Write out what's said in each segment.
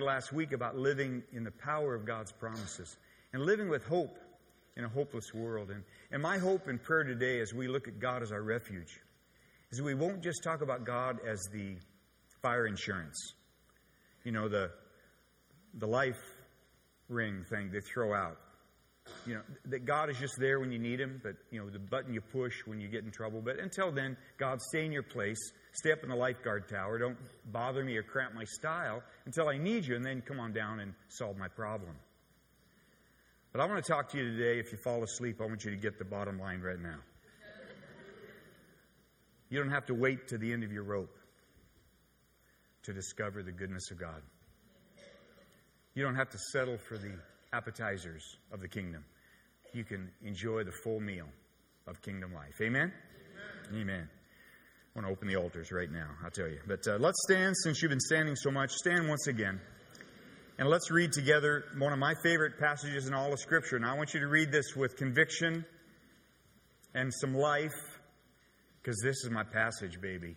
started last week about living in the power of God's promises and living with hope in a hopeless world. And my hope and prayer today as we look at God as our refuge is we won't just talk about God as the fire insurance. You know, the life ring thing they throw out. You know, that God is just there when you need Him, but, you know, the button you push when you get in trouble. But until then, God, stay in your place. Stay up in the lifeguard tower. Don't bother me or cramp my style until I need you, and then come on down and solve my problem. But I want to talk to you today. If you fall asleep, I want you to get the bottom line right now. You don't have to wait to the end of your rope to discover the goodness of God. You don't have to settle for the appetizers of the kingdom. You can enjoy the full meal of kingdom life. Amen? Amen. Amen. I want to open the altars right now, I'll tell you. But let's stand, since you've been standing so much. Stand once again. And let's read together one of my favorite passages in all of Scripture. And I want you to read this with conviction and some life, because this is my passage, baby.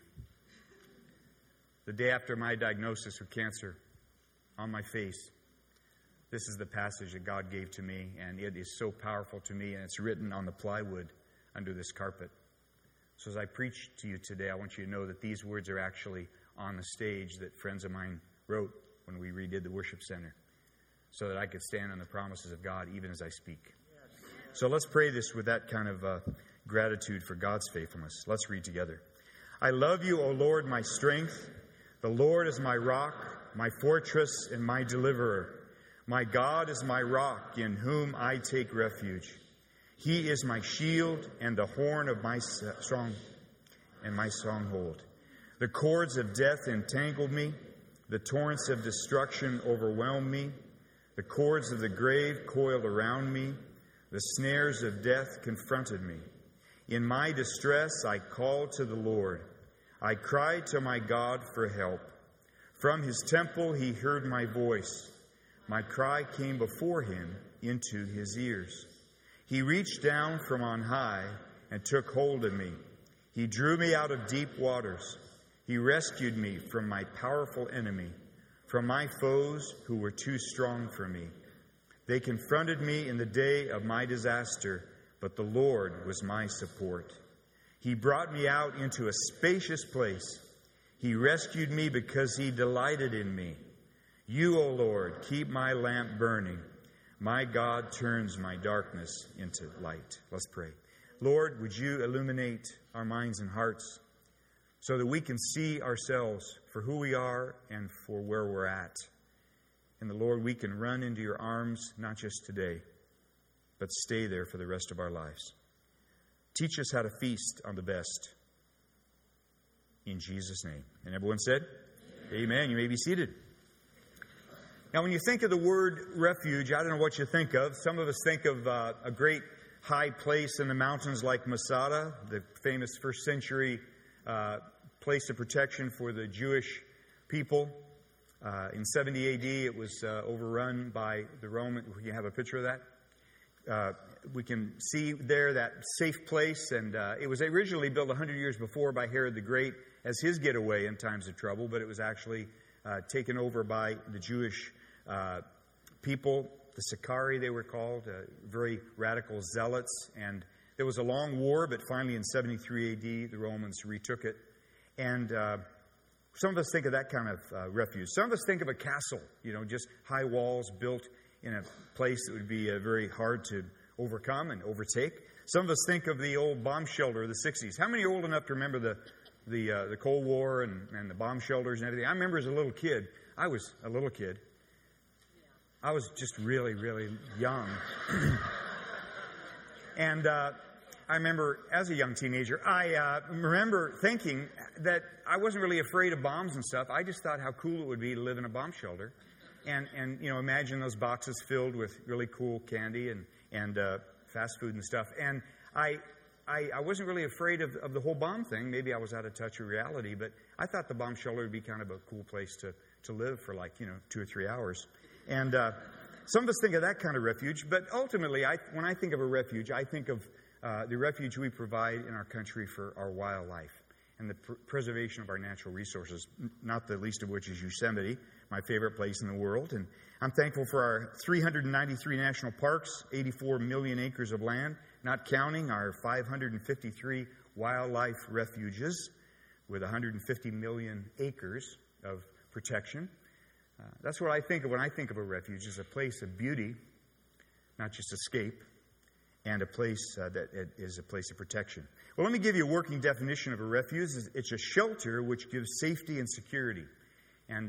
The day after my diagnosis of cancer, on my face, this is the passage that God gave to me, and it is so powerful to me, and it's written on the plywood under this carpet. So as I preach to you today, I want you to know that these words are actually on the stage that friends of mine wrote when we redid the worship center, so that I could stand on the promises of God even as I speak. So let's pray this with that kind of gratitude for God's faithfulness. Let's read together. I love you, O Lord, my strength. The Lord is my rock, my fortress, and my deliverer. My God is my rock, in whom I take refuge. He is my shield and the horn of my stronghold. The cords of death entangled me. The torrents of destruction overwhelmed me. The cords of the grave coiled around me. The snares of death confronted me. In my distress, I called to the Lord. I cried to my God for help. From His temple, He heard my voice. My cry came before Him into His ears. He reached down from on high and took hold of me. He drew me out of deep waters. He rescued me from my powerful enemy, from my foes who were too strong for me. They confronted me in the day of my disaster, but the Lord was my support. He brought me out into a spacious place. He rescued me because He delighted in me. You, O Lord, keep my lamp burning. My God turns my darkness into light. Let's pray. Lord, would you illuminate our minds and hearts so that we can see ourselves for who we are and for where we're at. And the Lord, we can run into your arms, not just today, but stay there for the rest of our lives. Teach us how to feast on the best. In Jesus' name. And everyone said, Amen. You may be seated. Now, when you think of the word refuge, I don't know what you think of. Some of us think of a great high place in the mountains like Masada, the famous first century place of protection for the Jewish people. In 70 AD, it was overrun by the Roman. We have a picture of that. We can see there that safe place, and it was originally built 100 years before by Herod the Great as his getaway in times of trouble, but it was actually taken over by the Jewish people, the Sicarii they were called, very radical zealots. And there was a long war, but finally in 73 AD, the Romans retook it. And some of us think of that kind of refuge. Some of us think of a castle, just high walls built in a place that would be very hard to overcome and overtake. Some of us think of the old bomb shelter of the 60s. How many are old enough to remember the Cold War and the bomb shelters and everything? I remember as a little kid. I was a little kid. I was just really, really young. And I remember as a young teenager, I remember thinking that I wasn't really afraid of bombs and stuff. I just thought how cool it would be to live in a bomb shelter. And imagine those boxes filled with really cool candy and fast food and stuff. And I wasn't really afraid of the whole bomb thing. Maybe I was out of touch with reality, but I thought the bomb shelter would be kind of a cool place to live for 2 or 3 hours. And some of us think of that kind of refuge, but ultimately, when I think of a refuge, I think of the refuge we provide in our country for our wildlife and the preservation of our natural resources, not the least of which is Yosemite, my favorite place in the world. And I'm thankful for our 393 national parks, 84 million acres of land, not counting our 553 wildlife refuges with 150 million acres of protection. That's what I think of when I think of a refuge, is a place of beauty, not just escape, and a place that is a place of protection. Well, let me give you a working definition of a refuge. It's a shelter which gives safety and security. And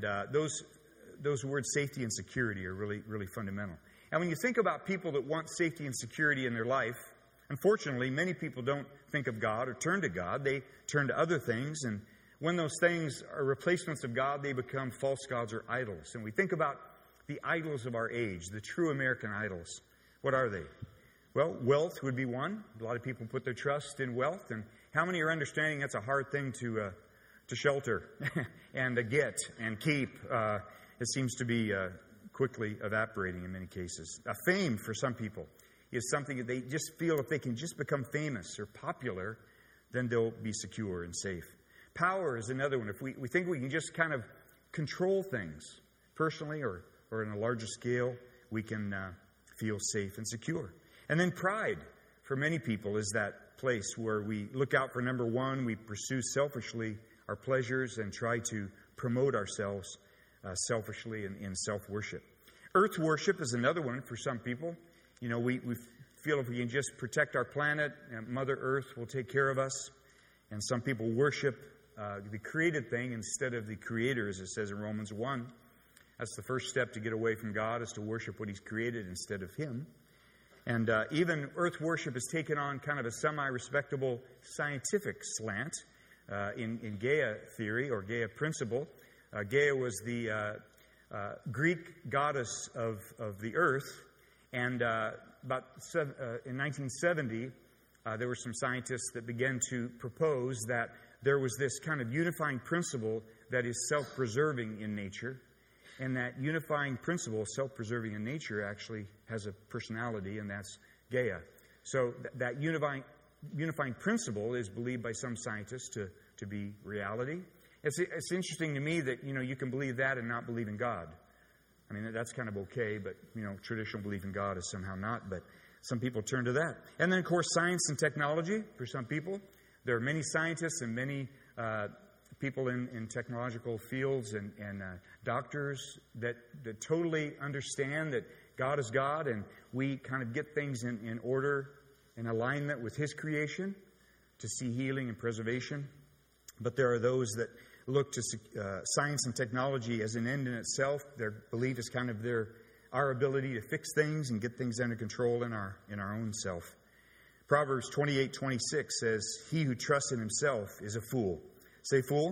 those words, safety and security, are really, really fundamental. And when you think about people that want safety and security in their life, unfortunately, many people don't think of God or turn to God. They turn to other things, and when those things are replacements of God, they become false gods or idols. And we think about the idols of our age, the true American idols. What are they? Well, wealth would be one. A lot of people put their trust in wealth. And how many are understanding that's a hard thing to shelter and to get and keep? It seems to be quickly evaporating in many cases. Fame for some people is something that they just feel if they can just become famous or popular, then they'll be secure and safe. Power is another one. If we think we can just kind of control things personally or on a larger scale, we can feel safe and secure. And then pride, for many people, is that place where we look out for number one, we pursue selfishly our pleasures and try to promote ourselves selfishly in self-worship. Earth worship is another one for some people. You know, we feel if we can just protect our planet, Mother Earth will take care of us. And some people worship the created thing instead of the Creator, as it says in Romans 1. That's the first step to get away from God, is to worship what He's created instead of Him. And even earth worship has taken on kind of a semi-respectable scientific slant in Gaia theory or Gaia principle. Gaia was the Greek goddess of the earth. And in 1970, there were some scientists that began to propose that there was this kind of unifying principle that is self-preserving in nature. And that unifying principle, self-preserving in nature, actually has a personality, and that's Gaia. So that unifying principle is believed by some scientists to be reality. It's interesting to me that, you can believe that and not believe in God. I mean, that's kind of okay, but, traditional belief in God is somehow not. But some people turn to that. And then, of course, science and technology for some people. There are many scientists and many people in technological fields and doctors that totally understand that God is God, and we kind of get things in order, in alignment with His creation to see healing and preservation. But there are those that look to science and technology as an end in itself. Their belief is kind of our ability to fix things and get things under control in our own self. Proverbs 28:26 says, "He who trusts in himself is a fool." Say fool.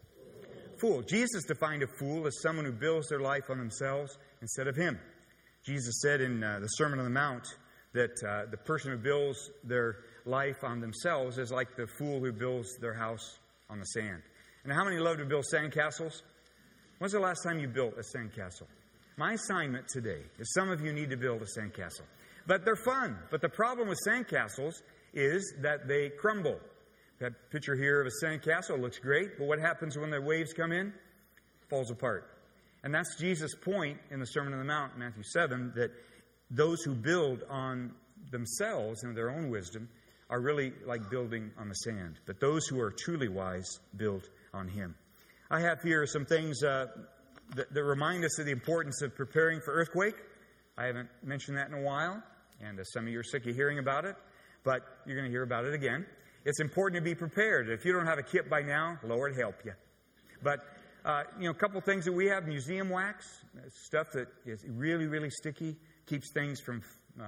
Fool. Jesus defined a fool as someone who builds their life on themselves instead of Him. Jesus said in the Sermon on the Mount that the person who builds their life on themselves is like the fool who builds their house on the sand. And how many love to build sandcastles? When's the last time you built a sandcastle? My assignment today is some of you need to build a sandcastle. But they're fun. But the problem with sandcastles is that they crumble. That picture here of a sandcastle looks great, but what happens when the waves come in? It falls apart. And that's Jesus' point in the Sermon on the Mount, Matthew 7, that those who build on themselves and their own wisdom are really like building on the sand. But those who are truly wise build on Him. I have here some things that remind us of the importance of preparing for earthquake. I haven't mentioned that in a while, and some of you are sick of hearing about it, but you're going to hear about it again. It's important to be prepared. If you don't have a kit by now, Lord help you. But, a couple things that we have, museum wax, stuff that is really, really sticky, keeps things from,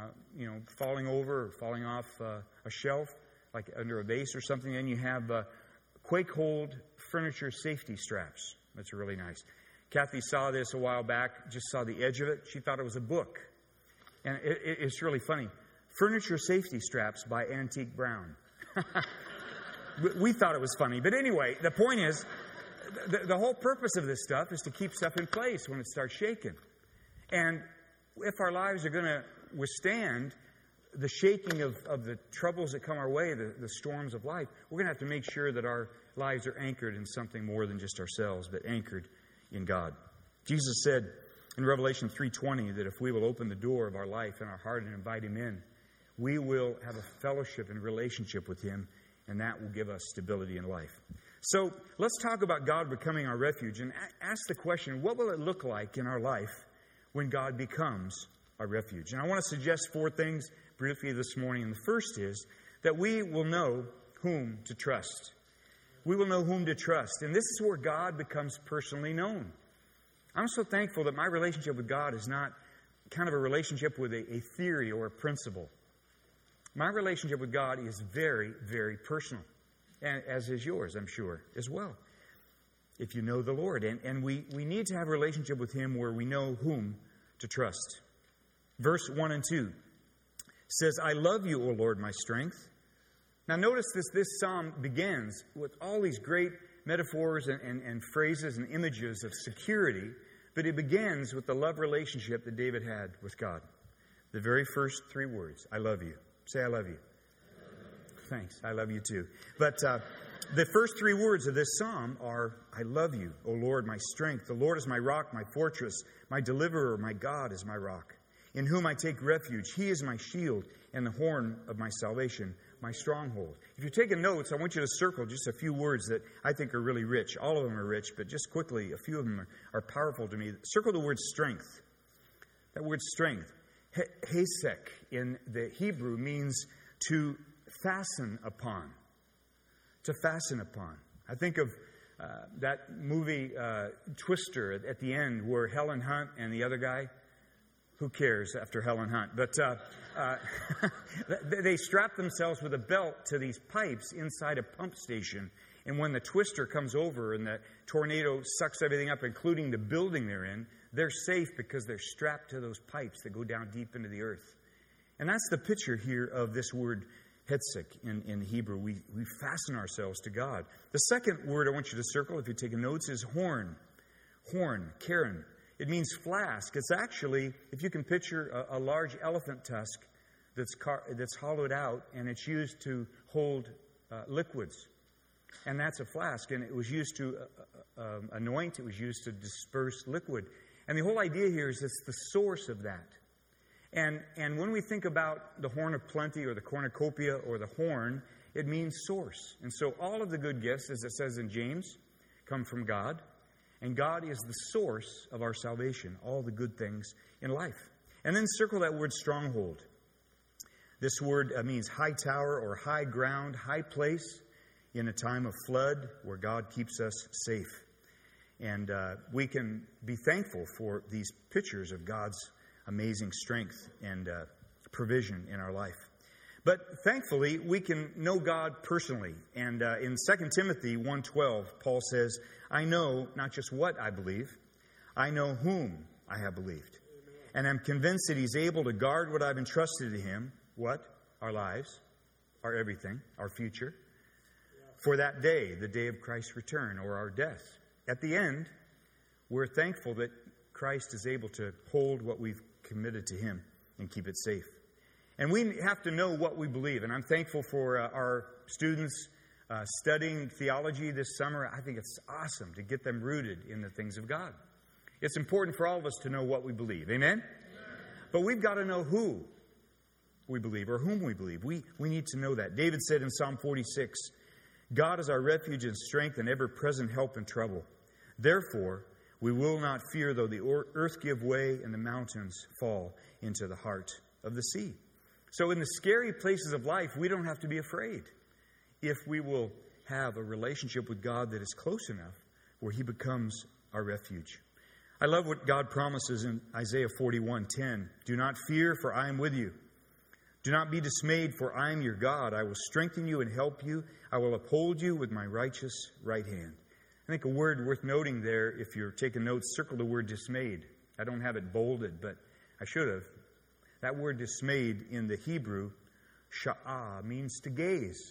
falling over or falling off a shelf, like under a vase or something. Then you have quake hold furniture safety straps. That's really nice. Kathy saw this a while back, just saw the edge of it. She thought it was a book. And it's really funny. Furniture safety straps by Antique Brown. We thought it was funny. But anyway, the point is, the whole purpose of this stuff is to keep stuff in place when it starts shaking. And if our lives are going to withstand the shaking of the troubles that come our way, the storms of life, we're going to have to make sure that our lives are anchored in something more than just ourselves, but anchored in God. Jesus said in Revelation 3:20 that if we will open the door of our life and our heart and invite Him in, we will have a fellowship and relationship with Him, and that will give us stability in life. So let's talk about God becoming our refuge and ask the question, what will it look like in our life when God becomes our refuge? And I want to suggest 4 things briefly this morning. And the first is that we will know whom to trust. We will know whom to trust. And this is where God becomes personally known. I'm so thankful that my relationship with God is not kind of a relationship with a theory or a principle. My relationship with God is very, very personal. And as is yours, I'm sure, as well, if you know the Lord. And we need to have a relationship with Him where we know whom to trust. Verse 1 and 2 says, I love you, O Lord, my strength. Now notice this psalm begins with all these great metaphors and phrases and images of security, but it begins with the love relationship that David had with God. The very first 3 words, I love you. Say, I love you. Thanks. I love you too. But the first 3 words of this psalm are, I love you, O Lord, my strength. The Lord is my rock, my fortress, my deliverer, my God is my rock, in whom I take refuge. He is my shield and the horn of my salvation, my stronghold. If you're taking notes, I want you to circle just a few words that I think are really rich. All of them are rich, but just quickly, a few of them are powerful to me. Circle the word strength. That word strength. Hesek in the Hebrew means to fasten upon. To fasten upon. I think of that movie Twister at the end where Helen Hunt and the other guy, who cares after Helen Hunt? But they strap themselves with a belt to these pipes inside a pump station. And when the twister comes over and the tornado sucks everything up, including the building they're in, they're safe because they're strapped to those pipes that go down deep into the earth. And that's the picture here of this word Hesek in Hebrew. We fasten ourselves to God. The second word I want you to circle, if you're taking notes, is horn. Horn, karen. It means flask. It's actually, if you can picture a large elephant tusk that's hollowed out, and it's used to hold liquids. And that's a flask. And it was used to anoint. It was used to disperse liquid. And the whole idea here is it's the source of that. And when we think about the horn of plenty or the cornucopia or the horn, it means source. And so all of the good gifts, as it says in James, come from God. And God is the source of our salvation, all the good things in life. And then circle that word stronghold. This word means high tower or high ground, high place in a time of flood where God keeps us safe. And we can be thankful for these pictures of God's amazing strength and provision in our life. But thankfully, we can know God personally. And in 2 Timothy 1:12, Paul says, I know not just what I believe, I know whom I have believed. And I'm convinced that He's able to guard what I've entrusted to Him. What? Our lives, our everything, our future. For that day, the day of Christ's return or our death. At the end, we're thankful that Christ is able to hold what we've committed to Him and keep it safe. And we have to know what we believe. And I'm thankful for our students studying theology this summer. I think it's awesome to get them rooted in the things of God. It's important for all of us to know what we believe. Amen? But we've got to know who we believe or whom we believe. We need to know that. David said in Psalm 46, God is our refuge and strength and ever-present help in trouble. Therefore, we will not fear though the earth give way and the mountains fall into the heart of the sea. So in the scary places of life, we don't have to be afraid if we will have a relationship with God that is close enough where He becomes our refuge. I love what God promises in Isaiah 41:10. Do not fear, for I am with you. Do not be dismayed, for I am your God. I will strengthen you and help you. I will uphold you with my righteous right hand. I think a word worth noting there, if you're taking notes, circle the word dismayed. I don't have it bolded, but I should have. That word dismayed in the Hebrew, sha'ah, means to gaze.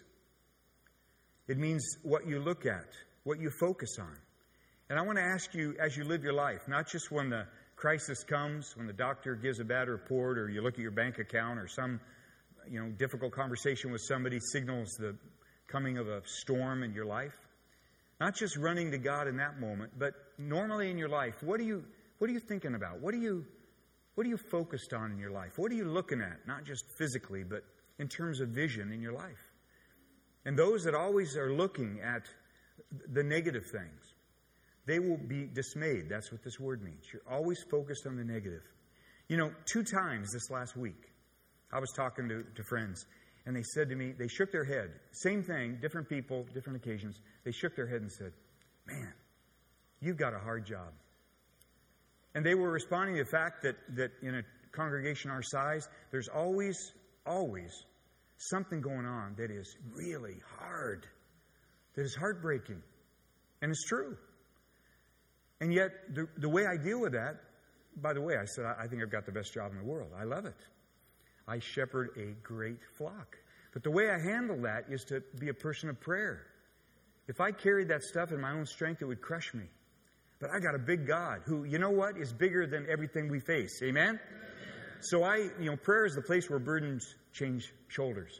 It means what you look at, what you focus on. And I want to ask you, as you live your life, not just when the crisis comes, when the doctor gives a bad report, or you look at your bank account, or some difficult conversation with somebody signals the coming of a storm in your life. Not just running to God in that moment, but normally in your life, what do What are you thinking about? What are you focused on in your life? What are you looking at? Not just physically, but in terms of vision in your life. And those that always are looking at the negative things, they will be dismayed. That's what this word means. You're always focused on the negative. 2 times this last week, I was talking to friends, and they said to me, they shook their head. Same thing, different people, different occasions. They shook their head and said, "Man, you've got a hard job." And they were responding to the fact that in a congregation our size, there's always something going on that is really hard, that is heartbreaking. And it's true. And yet, the way I deal with that, by the way, I said, I think I've got the best job in the world. I love it. I shepherd a great flock. But the way I handle that is to be a person of prayer. If I carried that stuff in my own strength, it would crush me. But I got a big God who, is bigger than everything we face. Amen? So prayer is the place where burdens change shoulders.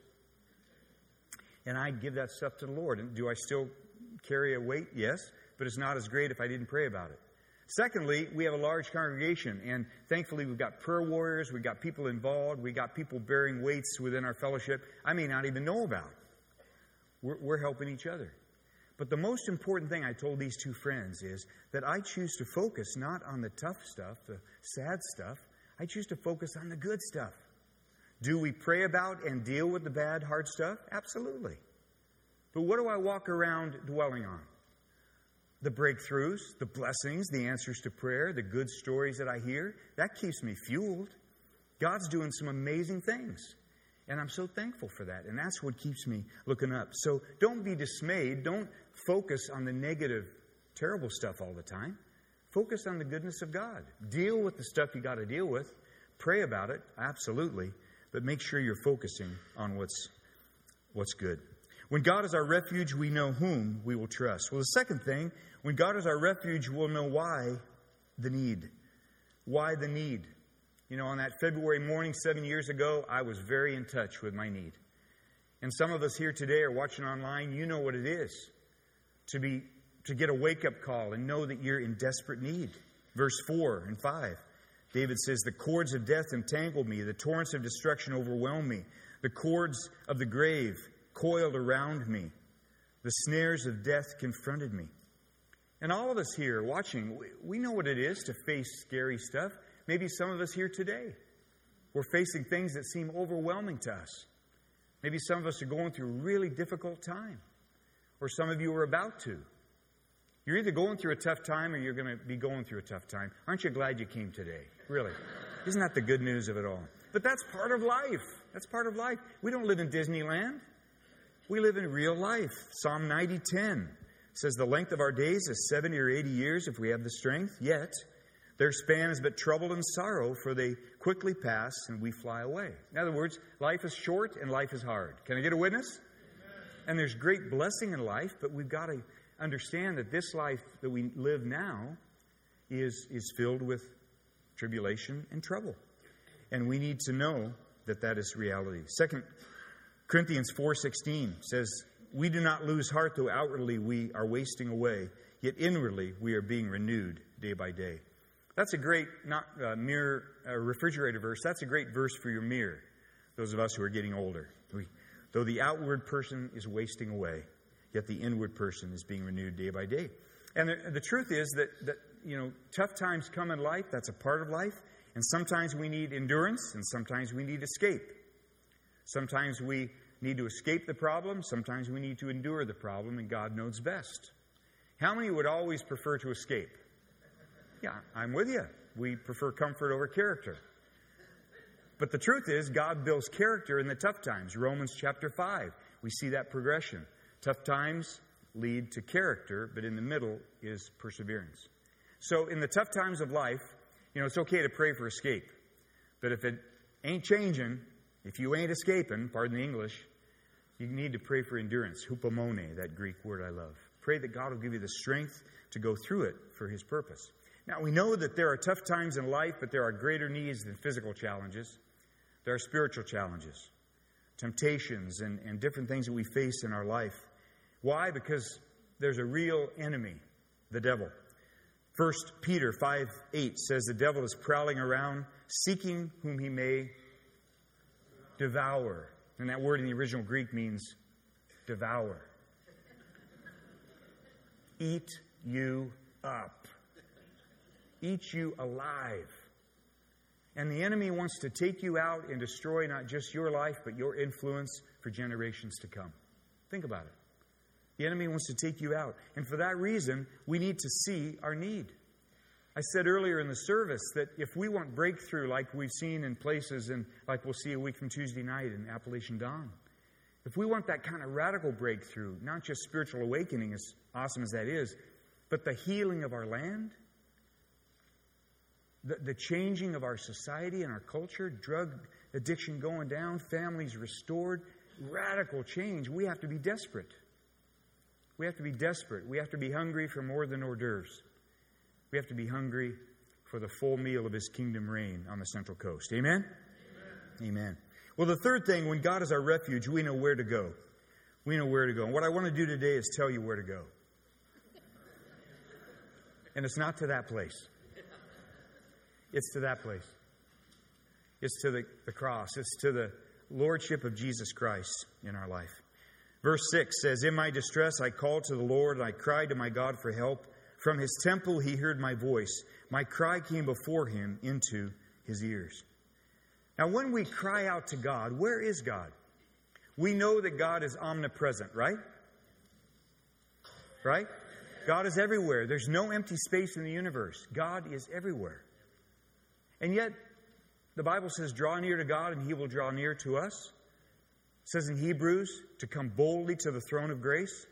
And I give that stuff to the Lord. And do I still carry a weight? Yes. But it's not as great if I didn't pray about it. Secondly, we have a large congregation, and thankfully we've got prayer warriors, we've got people involved, we've got people bearing weights within our fellowship I may not even know about. We're helping each other. But the most important thing I told these 2 friends is that I choose to focus not on the tough stuff, the sad stuff. I choose to focus on the good stuff. Do we pray about and deal with the bad, hard stuff? Absolutely. But what do I walk around dwelling on? The breakthroughs, the blessings, the answers to prayer, the good stories that I hear. That keeps me fueled. God's doing some amazing things. And I'm so thankful for that. And that's what keeps me looking up. So don't be dismayed. Don't focus on the negative, terrible stuff all the time. Focus on the goodness of God. Deal with the stuff you got to deal with. Pray about it, absolutely. But make sure you're focusing on what's good. When God is our refuge, we know whom we will trust. Well, the second thing, when God is our refuge, we'll know why the need. Why the need? On that February morning 7 years ago, I was very in touch with my need. And some of us here today are watching online. You know what it is to get a wake-up call and know that you're in desperate need. Verse 4 and 5, David says, "The cords of death entangled me. The torrents of destruction overwhelmed me. The cords of the grave coiled around me. The snares of death confronted me." And all of us here watching, we know what it is to face scary stuff. Maybe some of us here today, we're facing things that seem overwhelming to us. Maybe some of us are going through a really difficult time. Or some of you are about to. You're either going through a tough time or you're going to be going through a tough time. Aren't you glad you came today? Really. Isn't that the good news of it all? But that's part of life. That's part of life. We don't live in Disneyland. We live in real life. Psalm 90:10 says, "The length of our days is 70 or 80 years if we have the strength. Yet their span is but trouble and sorrow, for they quickly pass and we fly away." In other words, life is short and life is hard. Can I get a witness? Amen. And there's great blessing in life, but we've got to understand that this life that we live now is filled with tribulation and trouble. And we need to know that is reality. 2 Corinthians 4:16 says, "We do not lose heart, though outwardly we are wasting away, yet inwardly we are being renewed day by day." That's a great, not refrigerator verse. That's a great verse for your mirror, those of us who are getting older. Though the outward person is wasting away, yet the inward person is being renewed day by day. And the truth is that tough times come in life. That's a part of life. And sometimes we need endurance, and sometimes we need escape. Sometimes we need to escape the problem. Sometimes we need to endure the problem, and God knows best. How many would always prefer to escape? Yeah, I'm with you. We prefer comfort over character. But the truth is, God builds character in the tough times. Romans chapter 5, we see that progression. Tough times lead to character, but in the middle is perseverance. So in the tough times of life, it's okay to pray for escape. But if it ain't changing, if you ain't escaping, pardon the English, you need to pray for endurance. Hupomone, that Greek word I love. Pray that God will give you the strength to go through it for His purpose. Now, we know that there are tough times in life, but there are greater needs than physical challenges. There are spiritual challenges, temptations, and different things that we face in our life. Why? Because there's a real enemy, the devil. 1 Peter 5:8 says the devil is prowling around, seeking whom he may devour. And that word in the original Greek means devour. Eat you up. Eat you alive. And the enemy wants to take you out and destroy not just your life, but your influence for generations to come. Think about it. The enemy wants to take you out. And for that reason, we need to see our need. I said earlier in the service that if we want breakthrough like we've seen in places and like we'll see a week from Tuesday night in Appalachian Dawn, if we want that kind of radical breakthrough, not just spiritual awakening, as awesome as that is, but the healing of our land, the changing of our society and our culture, drug addiction going down, families restored, radical change, we have to be desperate. We have to be desperate. We have to be hungry for more than hors d'oeuvres. We have to be hungry for the full meal of His kingdom reign on the Central Coast. Amen? Amen. Well, the third thing, when God is our refuge, we know where to go. We know where to go. And what I want to do today is tell you where to go. And it's not to that place. It's to that place. It's to the cross. It's to the Lordship of Jesus Christ in our life. Verse 6 says, "In my distress I called to the Lord, and I cried to my God for help. From His temple He heard my voice. My cry came before Him into His ears." Now, when we cry out to God, where is God? We know that God is omnipresent, right? Right? God is everywhere. There's no empty space in the universe. God is everywhere. And yet, the Bible says, draw near to God and He will draw near to us. It says in Hebrews, to come boldly to the throne of grace.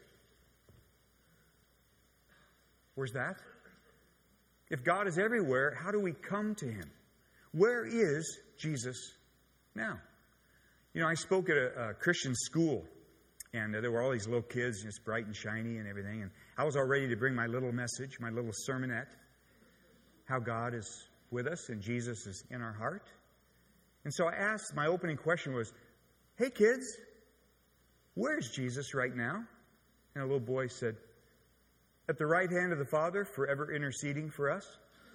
Where's that? If God is everywhere, how do we come to Him? Where is Jesus now? You know, I spoke at a Christian school, and there were all these little kids, just bright and shiny and everything, and I was all ready to bring my little message, my little sermonette, how God is with us and Jesus is in our heart. And so I asked, my opening question was, "Hey kids, where's Jesus right now?" And a little boy said, "At the right hand of the Father, forever interceding for us."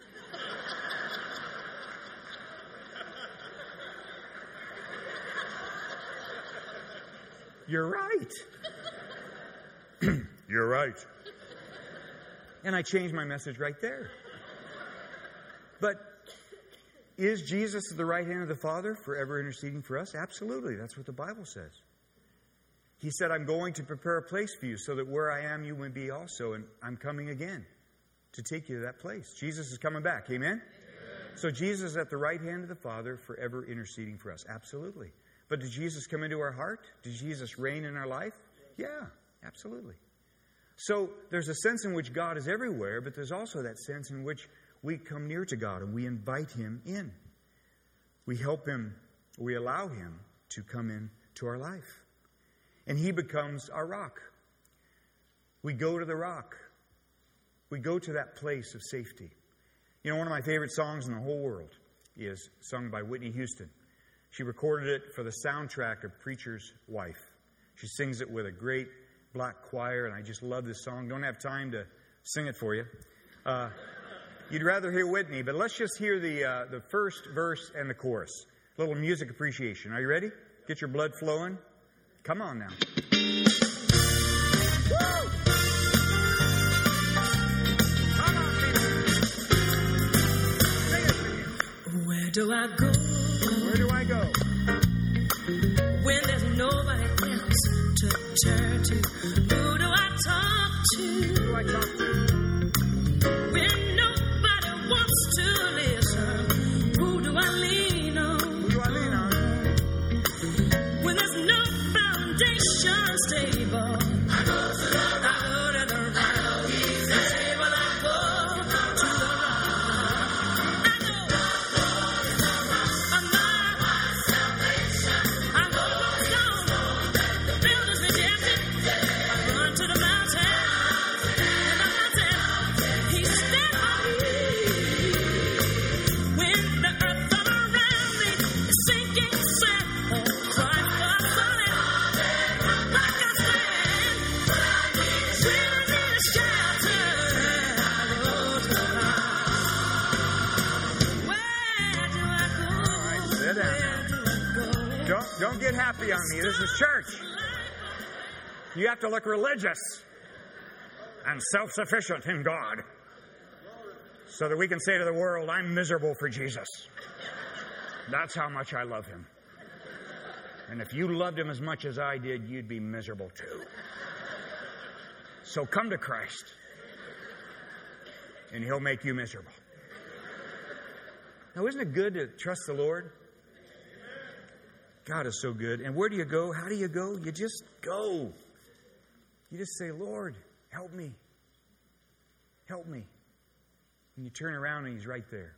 You're right. You're right. And I changed my message right there. But is Jesus at the right hand of the Father, forever interceding for us? Absolutely. That's what the Bible says. He said, "I'm going to prepare a place for you so that where I am, you may be also. And I'm coming again to take you to that place." Jesus is coming back. Amen? Amen. So Jesus is at the right hand of the Father, forever interceding for us. Absolutely. But did Jesus come into our heart? Did Jesus reign in our life? Yeah, absolutely. So there's a sense in which God is everywhere, but there's also that sense in which we come near to God and we invite Him in. We help Him, we allow Him to come into our life. And He becomes our rock. We go to the rock. We go to that place of safety. You know, one of my favorite songs in the whole world is sung by Whitney Houston. She recorded it for the soundtrack of Preacher's Wife. She sings it with a great black choir, and I just love this song. Don't have time to sing it for you. You'd rather hear Whitney, but let's just hear the first verse and the chorus. A little music appreciation. Are you ready? Get your blood flowing. Come on now. Woo! Come on, people. Sing it with me. Where do I go? Where do I go? When there's nobody else to turn to. Who do I talk to? Who do I talk to? When nobody wants to listen. Who do I lean on? Who do I lean on? When there's no foundation stable. I go to the rock. I go to the rock. I know He's the table. I go to the rock. I know the rock of my salvation. I go to the stone. The builders rejected. I run to the mountain. And I Don't get happy on me. This is church. You have to look religious and self-sufficient in God so that we can say to the world, I'm miserable for Jesus. That's how much I love him. And if you loved him as much as I did, you'd be miserable too. So come to Christ, and he'll make you miserable. Now, isn't it good to trust the Lord? God is so good. And where do you go? How do you go? You just go. You just say, Lord, help me. Help me. And you turn around and he's right there.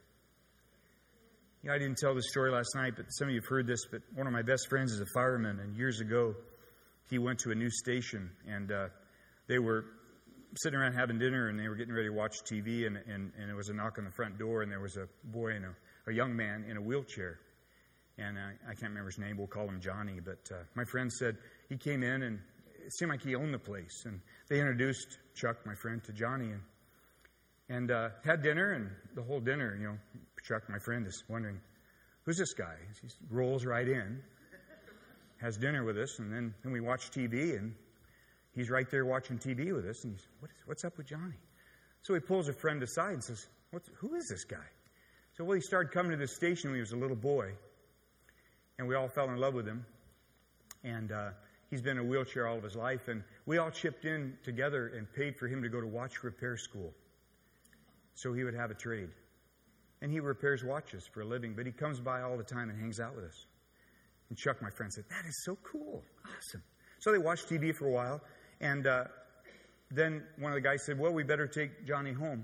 You know, I didn't tell this story last night, but some of you have heard this, but one of my best friends is a fireman, and years ago, he went to a new station, and they were sitting around having dinner, and they were getting ready to watch TV, and there was a knock on the front door, and there was a boy and a young man in a wheelchair. And I can't remember his name. We'll call him Johnny. But my friend said he came in, and it seemed like he owned the place. And they introduced Chuck, my friend, to Johnny, and had dinner. And the whole dinner, you know, Chuck, my friend, is wondering, who's this guy? He rolls right in, has dinner with us, and then we watch TV, and he's right there watching TV with us. And he's, what's up with Johnny? So he pulls a friend aside and says, who is this guy? So, he started coming to this station when he was a little boy. And we all fell in love with him. And he's been in a wheelchair all of his life. And we all chipped in together and paid for him to go to watch repair school so he would have a trade. And he repairs watches for a living. But he comes by all the time and hangs out with us. And Chuck, my friend, said, that is so cool. Awesome. So they watched TV for a while. And then one of the guys said, well, we better take Johnny home.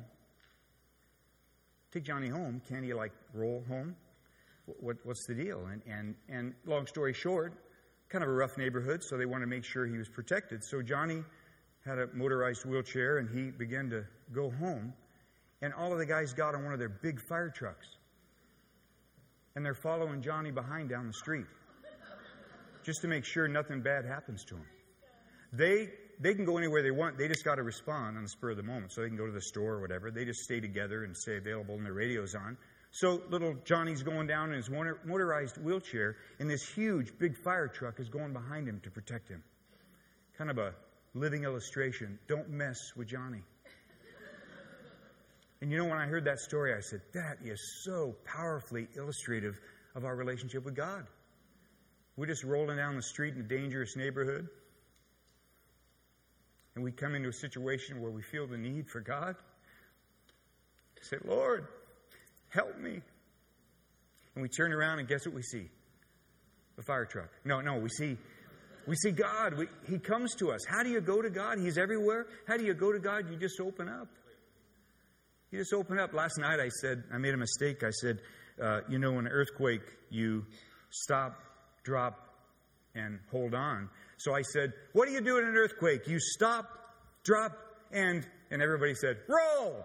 Take Johnny home? Can he, roll home? What's the deal? And long story short, kind of a rough neighborhood, so they wanted to make sure he was protected. So Johnny had a motorized wheelchair, and he began to go home. And all of the guys got on one of their big fire trucks. And they're following Johnny behind down the street, just to make sure nothing bad happens to him. They can go anywhere they want. They just got to respond on the spur of the moment. So they can go to the store or whatever. They just stay together and stay available, and their radio's on. So little Johnny's going down in his motorized wheelchair, and this huge, big fire truck is going behind him to protect him. Kind of a living illustration. Don't mess with Johnny. And you know, when I heard that story, I said, that is so powerfully illustrative of our relationship with God. We're just rolling down the street in a dangerous neighborhood, and we come into a situation where we feel the need for God. Say, Lord, help me. And we turn around and guess what we see? The fire truck. No, we see God. He comes to us. How do you go to God? He's everywhere. How do you go to God? You just open up. You just open up. Last night I made a mistake. I said, in an earthquake, you stop, drop, and hold on. So I said, what do you do in an earthquake? You stop, drop, and everybody said, roll.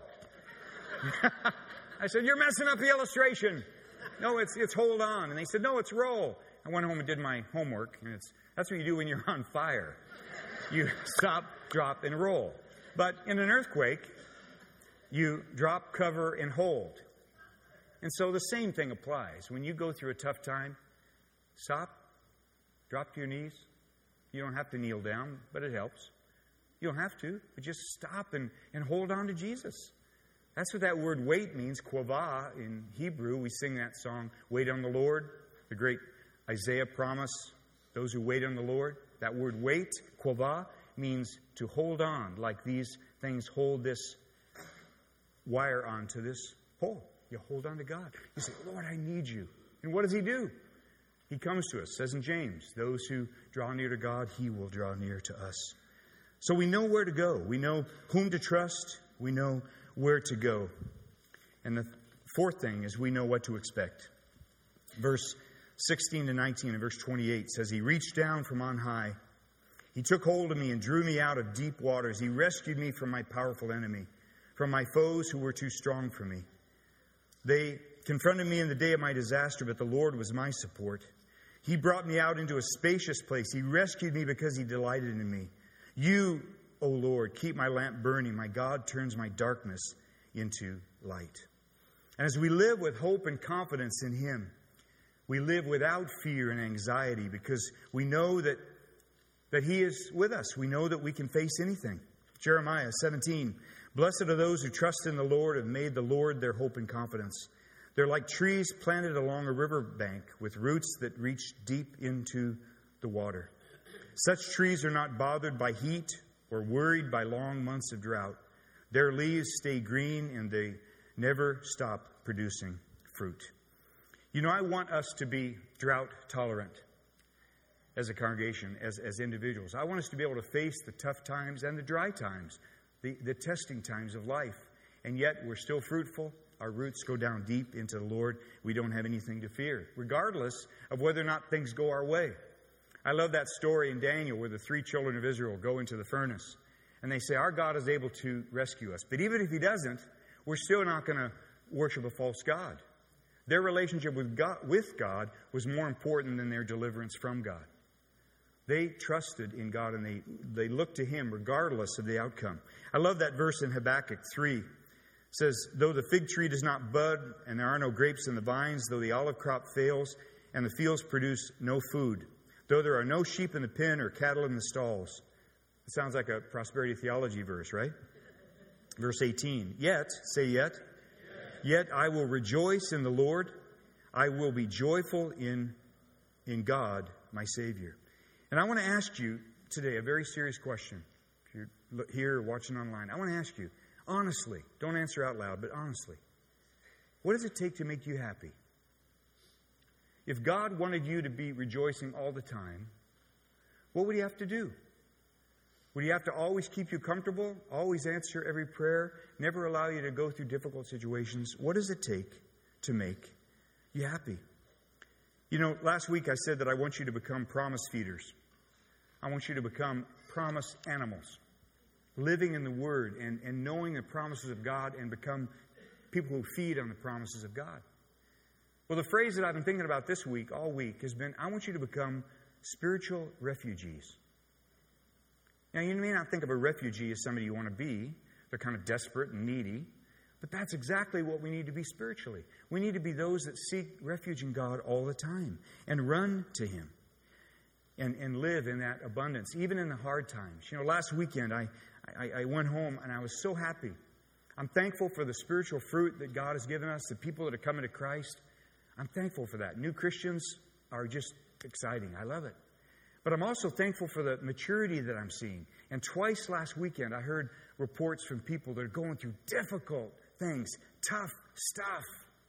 I said, you're messing up the illustration. No, it's hold on. And they said, no, it's roll. I went home and did my homework, and that's what you do when you're on fire. You stop, drop, and roll. But in an earthquake, you drop, cover, and hold. And so the same thing applies. When you go through a tough time, stop, drop to your knees. You don't have to kneel down, but it helps. You don't have to, but just stop and hold on to Jesus. That's what that word wait means, quavah. In Hebrew, we sing that song, Wait on the Lord, the great Isaiah promise, those who wait on the Lord. That word wait, quavah, means to hold on, like these things hold this wire onto this pole. You hold on to God. You say, Lord, I need you. And what does he do? He comes to us, says in James, those who draw near to God, he will draw near to us. So we know where to go. We know whom to trust. We know where to go. And the fourth thing is we know what to expect. Verse 16 to 19 and verse 28 says, he reached down from on high. He took hold of me and drew me out of deep waters. He rescued me from my powerful enemy, from my foes who were too strong for me. They confronted me in the day of my disaster, but the Lord was my support. He brought me out into a spacious place. He rescued me because he delighted in me. You, O Lord, keep my lamp burning. My God turns my darkness into light. And as we live with hope and confidence in him, We live without fear and anxiety because we know that He is with us. We know that we can face anything. Jeremiah 17, blessed are those who trust in the Lord and made the Lord their hope and confidence. They're like trees planted along a river bank with roots that reach deep into the water. Such trees are not bothered by heat or worried by long months of drought. Their leaves stay green and they never stop producing fruit. You know, I want us to be drought tolerant as a congregation, as individuals. I want us to be able to face the tough times and the dry times, the testing times of life. And yet we're still fruitful. Our roots go down deep into the Lord. We don't have anything to fear, regardless of whether or not things go our way. I love that story in Daniel where the 3 children of Israel go into the furnace. And they say, our God is able to rescue us. But even if He doesn't, we're still not going to worship a false god. Their relationship with God was more important than their deliverance from God. They trusted in God and they looked to Him regardless of the outcome. I love that verse in Habakkuk 3. It says, though the fig tree does not bud and there are no grapes in the vines, though the olive crop fails and the fields produce no food, though there are no sheep in the pen or cattle in the stalls. It sounds like a prosperity theology verse, right? Verse 18, yet, say yet. Yet I will rejoice in the Lord. I will be joyful in God, my Savior. And I want to ask you today a very serious question. If you're here or watching online, I want to ask you, honestly, don't answer out loud, but honestly, what does it take to make you happy? If God wanted you to be rejoicing all the time, what would He have to do? Would He have to always keep you comfortable, always answer every prayer, never allow you to go through difficult situations? What does it take to make you happy? You know, last week I said that I want you to become promise feeders. I want you to become promise animals, living in the Word and knowing the promises of God and become people who feed on the promises of God. Well, the phrase that I've been thinking about this week, all week, has been, I want you to become spiritual refugees. Now, you may not think of a refugee as somebody you want to be. They're kind of desperate and needy. But that's exactly what we need to be spiritually. We need to be those that seek refuge in God all the time and run to Him and live in that abundance, even in the hard times. You know, last weekend I went home and I was so happy. I'm thankful for the spiritual fruit that God has given us, the people that are coming to Christ. I'm thankful for that. New Christians are just exciting. I love it. But I'm also thankful for the maturity that I'm seeing. And twice last weekend, I heard reports from people that are going through difficult things, tough stuff.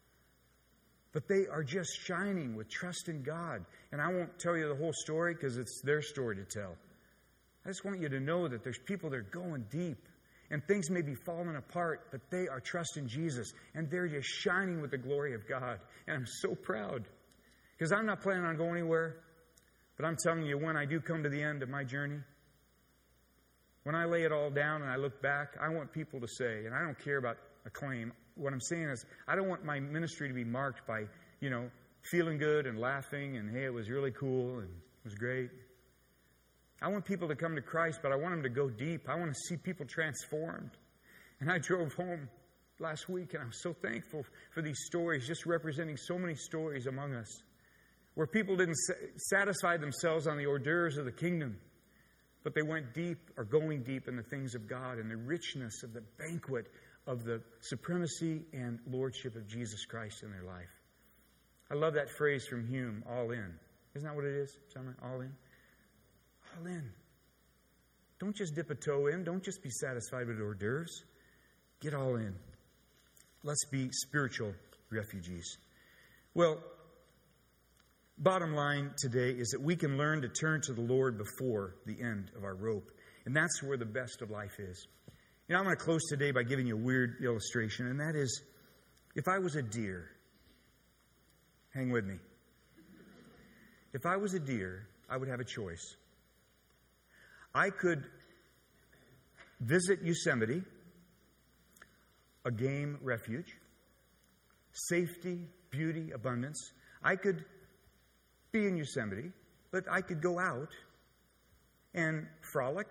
But they are just shining with trust in God. And I won't tell you the whole story because it's their story to tell. I just want you to know that there's people that are going deep. And things may be falling apart, but they are trusting Jesus. And they're just shining with the glory of God. And I'm so proud. Because I'm not planning on going anywhere. But I'm telling you, when I do come to the end of my journey, when I lay it all down and I look back, I want people to say, and I don't care about acclaim. What I'm saying is, I don't want my ministry to be marked by, feeling good and laughing and, hey, it was really cool and it was great. I want people to come to Christ, but I want them to go deep. I want to see people transformed. And I drove home last week, and I'm so thankful for these stories, just representing so many stories among us, where people didn't satisfy themselves on the hors d'oeuvres of the kingdom, but they went deep or going deep in the things of God and the richness of the banquet of the supremacy and lordship of Jesus Christ in their life. I love that phrase from Hume, all in. Isn't that what it is, Summer? All in? All in. Don't just dip a toe in. Don't just be satisfied with hors d'oeuvres. Get all in. Let's be spiritual refugees. Well, bottom line today is that we can learn to turn to the Lord before the end of our rope. And that's where the best of life is. I'm going to close today by giving you a weird illustration, and that is, if I was a deer, hang with me. If I was a deer, I would have a choice. I could visit Yosemite, a game refuge, safety, beauty, abundance. I could be in Yosemite, but I could go out and frolic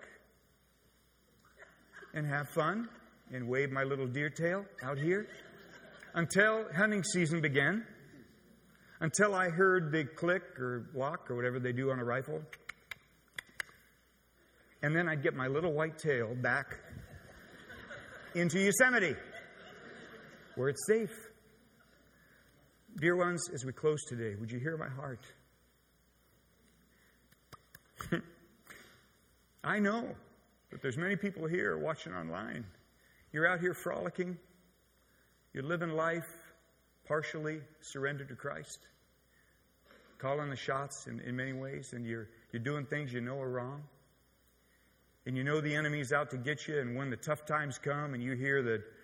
and have fun and wave my little deer tail out here until hunting season began, until I heard the click or lock or whatever they do on a rifle. And then I'd get my little white tail back into Yosemite, where it's safe. Dear ones, as we close today, would you hear my heart? I know that there's many people here watching online. You're out here frolicking. You're living life partially surrendered to Christ, calling the shots in many ways, and you're doing things you know are wrong. And you know the enemy's out to get you, and when the tough times come and you hear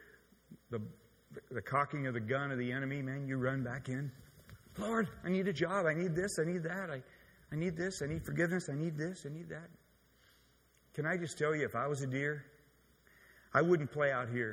the cocking of the gun of the enemy, man, you run back in. Lord, I need a job. I need this. I need that. I need this. I need forgiveness. I need this. I need that. Can I just tell you, if I was a deer, I wouldn't play out here.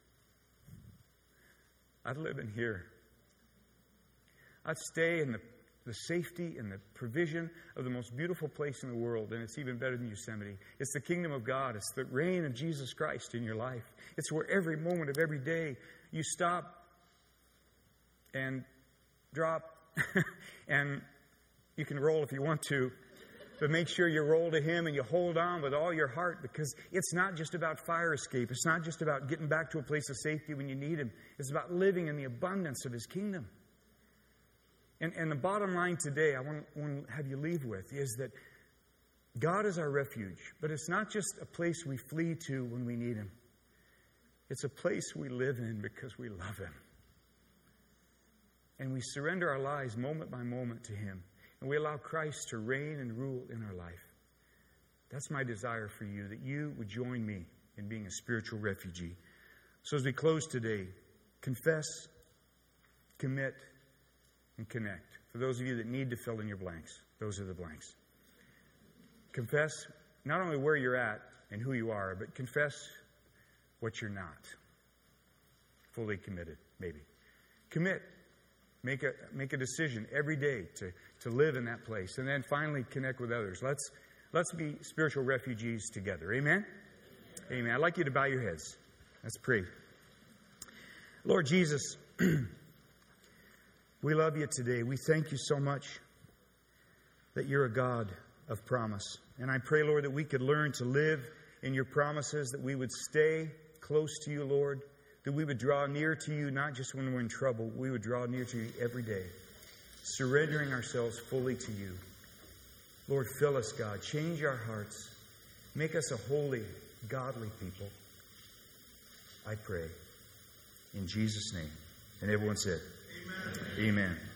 I'd live in here. I'd stay in the safety and the provision of the most beautiful place in the world, and it's even better than Yosemite. It's the kingdom of God. It's the reign of Jesus Christ in your life. It's where every moment of every day you stop and drop, and you can roll if you want to, but make sure you roll to Him and you hold on with all your heart, because it's not just about fire escape. It's not just about getting back to a place of safety when you need Him. It's about living in the abundance of His kingdom. And the bottom line today I want to have you leave with is that God is our refuge, but it's not just a place we flee to when we need Him. It's a place we live in because we love Him. And we surrender our lives moment by moment to Him. And we allow Christ to reign and rule in our life. That's my desire for you, that you would join me in being a spiritual refugee. So as we close today, confess, commit, and connect. For those of you that need to fill in your blanks, those are the blanks. Confess not only where you're at and who you are, but confess what you're not. Fully committed, maybe. Commit. Make a decision every day to live in that place. And then finally connect with others. Let's be spiritual refugees together. Amen? Amen. I'd like you to bow your heads. Let's pray. Lord Jesus, we love you today. We thank you so much that you're a God of promise. And I pray, Lord, that we could learn to live in your promises, that we would stay close to you, Lord, that we would draw near to you, not just when we're in trouble, we would draw near to you every day, surrendering ourselves fully to you. Lord, fill us, God. Change our hearts. Make us a holy, godly people. I pray. In Jesus' name. And everyone said, Amen. Amen.